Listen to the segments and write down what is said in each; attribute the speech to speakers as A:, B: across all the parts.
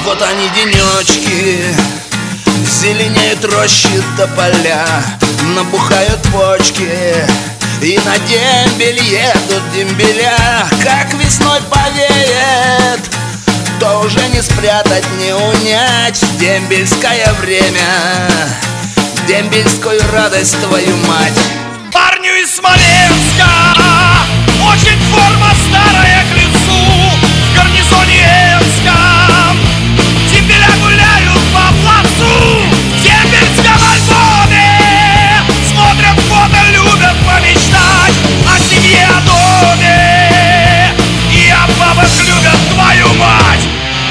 A: Вот они денечки, зеленеют рощи до поля, набухают почки, и на дембель едут дембеля. Как весной повеет, то уже не спрятать, не унять дембельское время, дембельскую радость, твою мать.
B: Парню из Смоленска очень форма старая к лицу. В гарнизоне Энском дембеля гуляют по плацу. В дембельском альбоме смотрят фото, любят помечтать о семье, о доме и о бабах, любят, твою мать.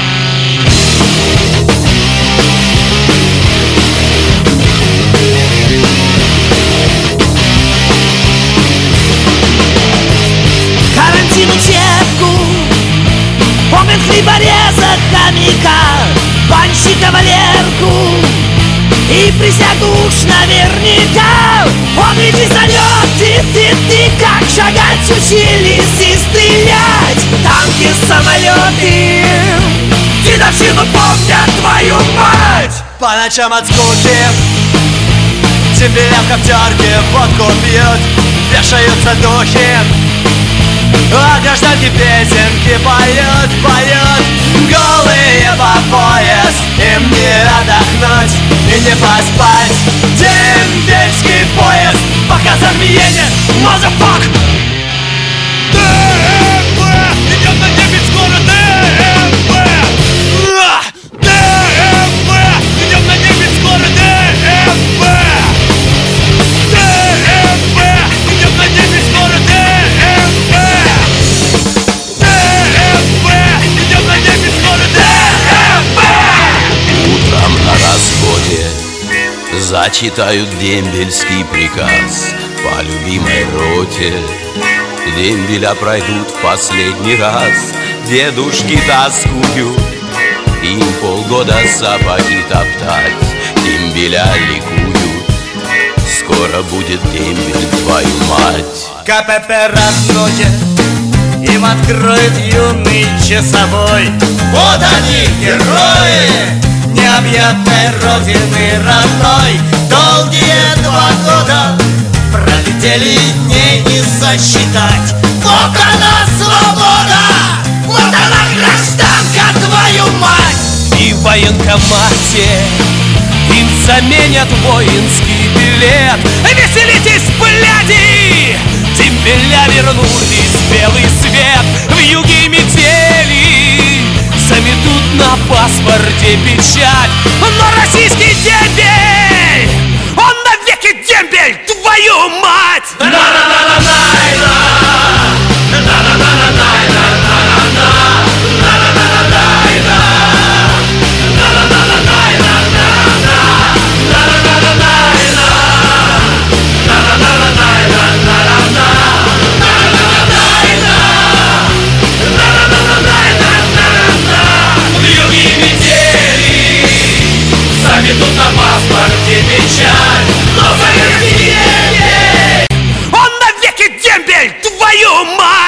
C: Помнит хлебореза, хомяка, банщика Валерку и присягу уж наверняка. Он ведь и зовет, ты, как шагать учились и стрелять. Танки, самолеты, дедовщину помнят, твою мать.
D: По ночам от скуки дембеля в коптерке водку пьют, вешаются духи, а гражданки песенки поют, поют. Голые по пояс, им не отдохнуть и не поспать. Дембельский поезд, показ Армиене, мазафак.
B: ДМБ, идет на дембель скоро, ДМБ. ДМБ, идет на дембель скоро, ДМБ. ДМБ, идет на дембель скоро, ДМБ.
A: Утром на расходе зачитают дембельский приказ по любимой роте. Дембеля пройдут в последний раз, дедушки тоскуют, им полгода сапоги топтать. Дембеля ликуют, скоро будет дембель, твою мать.
D: КПП родное им откроет юный часовой. Вот они, герои необъятной родины родной. Долгие 2 года пролетели, дней не сосчитать. Вот она свобода, вот она гражданка, твою мать.
E: И в военкомате им заменят воинский билет. Веселитесь, бляди! Дембеля вернулись в белый свет. В юге метели заметут на паспорте печать. Но российский дембель, он навеки дембель, твою мать!
B: Тут на паспорте печаль, но заверни дембель,
E: он навеки дембель, твою мать!